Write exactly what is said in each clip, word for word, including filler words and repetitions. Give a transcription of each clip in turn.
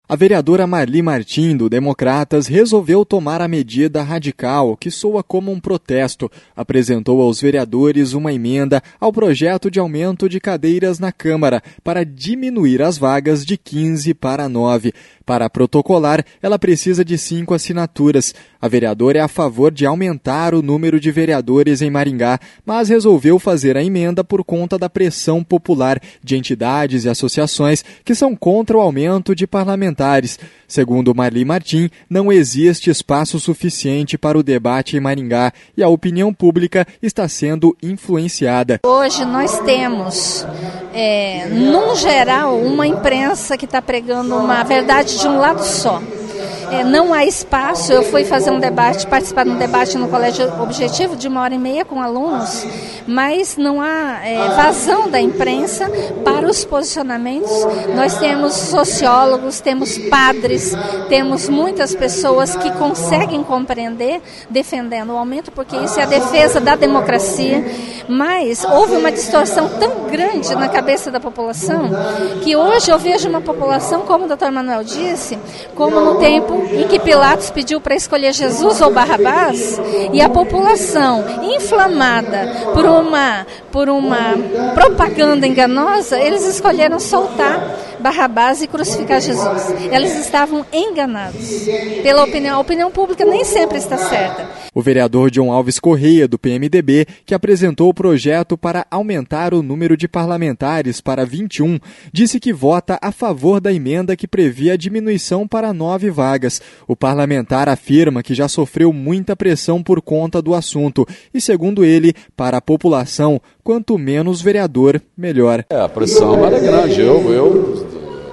A vereadora Marli Martim, do Democratas, resolveu tomar a medida radical, que soa como um protesto. Apresentou aos vereadores uma emenda ao projeto de aumento de cadeiras na Câmara para diminuir as vagas de quinze para nove. Para protocolar, ela precisa de cinco assinaturas. A vereadora é a favor de aumentar o número de vereadores em Maringá, mas resolveu fazer a emenda por conta da pressão popular de entidades e associações que são contra o aumento de parlamentares. Segundo Marli Martim, não existe espaço suficiente para o debate em Maringá e a opinião pública está sendo influenciada. Hoje nós temos, é, num geral, uma imprensa que está pregando uma verdade de um lado só. É, não há espaço. Eu fui fazer um debate, participar de um debate no Colégio Objetivo de uma hora e meia com alunos, mas não há é, vazão da imprensa para os posicionamentos. Nós temos sociólogos, temos padres, temos muitas pessoas que conseguem compreender, defendendo o aumento, porque isso é a defesa da democracia, mas houve uma distorção tão grande na cabeça da população que hoje eu vejo uma população, como o doutor Manuel disse, como no tempo em que Pilatos pediu para escolher Jesus ou Barrabás, e a população inflamada por uma, por uma propaganda enganosa, eles escolheram soltar Barrabás e crucificar Jesus. Eles estavam enganados pela opinião. A opinião pública nem sempre está certa. O vereador John Alves Correia, do P M D B, que apresentou o projeto para aumentar o número de parlamentares para vinte e um, disse que vota a favor da emenda que previa a diminuição para nove vagas. O parlamentar afirma que já sofreu muita pressão por conta do assunto e, segundo ele, para a população, quanto menos vereador, melhor. É, a pressão é grande. Eu, eu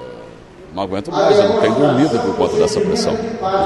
não aguento mais, eu não tenho dormido por conta dessa pressão.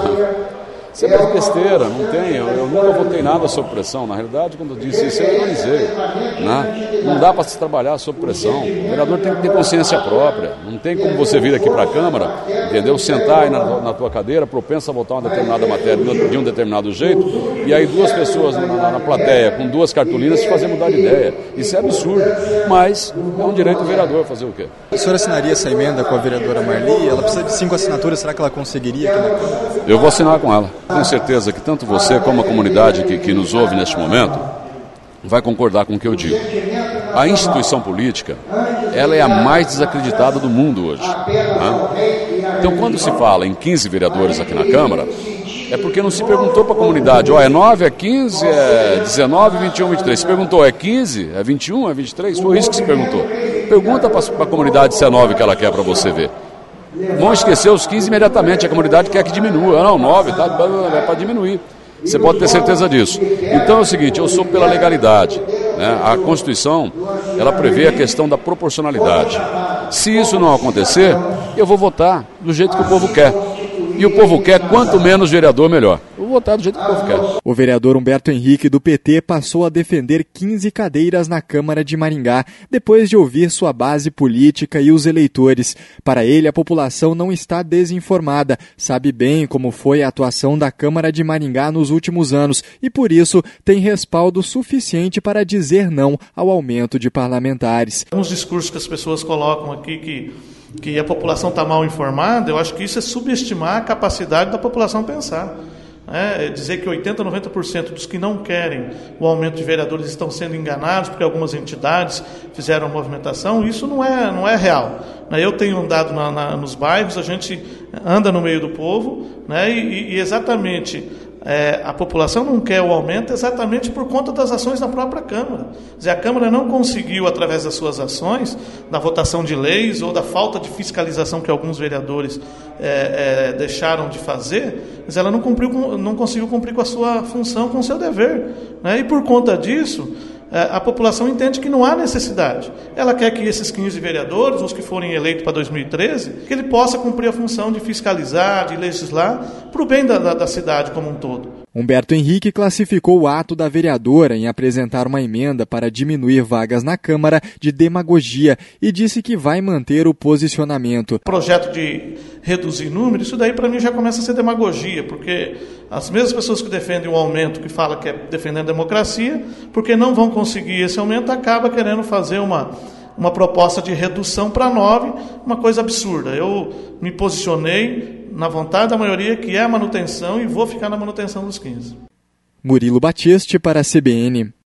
Isso é besteira, não tem, eu, eu nunca votei nada sob pressão. Na realidade, quando eu disse isso, eu ironizei, né? Não dá para se trabalhar sob pressão. O vereador tem que ter consciência própria. Não tem como você vir aqui para a Câmara, entendeu? Sentar aí na, na tua cadeira, propensa a votar uma determinada matéria de um determinado jeito, e aí duas pessoas na, na, na plateia com duas cartolinas te fazer mudar de ideia. Isso é absurdo, mas é um direito do vereador fazer o quê? A senhora assinaria essa emenda com a vereadora Marli? Ela precisa de cinco assinaturas, será que ela conseguiria aqui na Câmara? Eu vou assinar com ela. Tenho certeza que tanto você como a comunidade que, que nos ouve neste momento vai concordar com o que eu digo. A instituição política, ela é a mais desacreditada do mundo hoje. Né? Então, quando se fala em quinze vereadores aqui na Câmara, é porque não se perguntou para a comunidade, ó, é nove, é quinze, é dezenove, vinte e um, vinte e três. Se perguntou, é quinze, é vinte e um, é vinte e três? Foi isso que se perguntou. Pergunta para a comunidade se é nove que ela quer para você ver. Vão esquecer os quinze imediatamente, a comunidade quer que diminua. Não, nove, tá, é para diminuir. Você pode ter certeza disso. Então é o seguinte, eu sou pela legalidade. Né? A Constituição, ela prevê a questão da proporcionalidade. Se isso não acontecer, eu vou votar do jeito que o povo quer. E o povo quer, quanto menos vereador, melhor. Eu vou votar do jeito que o povo quer. O vereador Humberto Henrique, do P T, passou a defender quinze cadeiras na Câmara de Maringá, depois de ouvir sua base política e os eleitores. Para ele, a população não está desinformada, sabe bem como foi a atuação da Câmara de Maringá nos últimos anos e, por isso, tem respaldo suficiente para dizer não ao aumento de parlamentares. Uns discursos que as pessoas colocam aqui que... que a população está mal informada, eu acho que isso é subestimar a capacidade da população pensar. É, dizer que oitenta por cento, noventa por cento dos que não querem o aumento de vereadores estão sendo enganados porque algumas entidades fizeram movimentação, isso não é, não é real. Eu tenho andado na, na, nos bairros, a gente anda no meio do povo, né, e, e exatamente... É, a população não quer o aumento exatamente por conta das ações da própria Câmara. Quer dizer, a Câmara não conseguiu, através das suas ações, da votação de leis ou da falta de fiscalização que alguns vereadores é, é, deixaram de fazer, mas ela não, cumpriu, não conseguiu cumprir com a sua função, com o seu dever. Né? E por conta disso, a população entende que não há necessidade. Ela quer que esses quinze vereadores, os que forem eleitos para dois mil e treze, que ele possa cumprir a função de fiscalizar, de legislar, para o bem da, da, da cidade como um todo. Humberto Henrique classificou o ato da vereadora em apresentar uma emenda para diminuir vagas na Câmara de demagogia e disse que vai manter o posicionamento. O projeto de reduzir número, isso daí para mim já começa a ser demagogia, porque as mesmas pessoas que defendem o aumento, que falam que é defendendo a democracia, porque não vão conseguir esse aumento, acaba querendo fazer uma, uma proposta de redução para nove, uma coisa absurda. Eu me posicionei na vontade da maioria, que é a manutenção, e vou ficar na manutenção dos quinze. Murilo Batiste para a C B N.